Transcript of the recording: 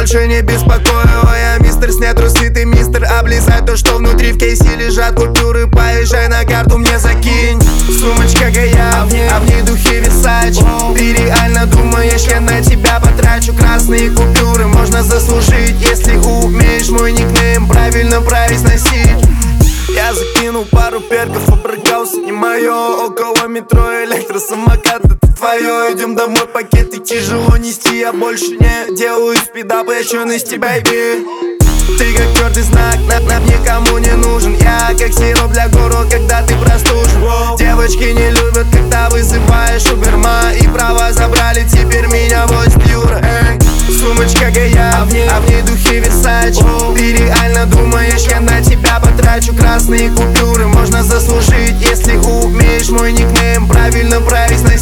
больше не беспокою. Я мистер, снять трусы, ты мистер, облизай то, что внутри в кейсе лежат купюры. Поезжай на карту, мне закинь. Сумочка Гая, а в ней духи Versace. Ты реально думаешь, я на тебя потрачу? Красные купюры можно заслужить, если умеешь мой никнейм правильно произносить. Я закинул пару перков, обрыкался, не мое. Около метро электросамокат, это твое. Идем домой, пакеты тяжело нести. Я больше не делаю спидап, я черности, бэйби. Ты как твердый знак, нам никому не нужен. Я как сироп для горла, когда ты простужен. Девочки не любят, когда вызываешь уберма. И права забрали, теперь меня возят Юра. Сумочка Гая, а в ней духи Versace. Ты реально думаешь, я на тебя потрачу? Красные купюры можно заслужить, если умеешь мой никнейм правильно произносить.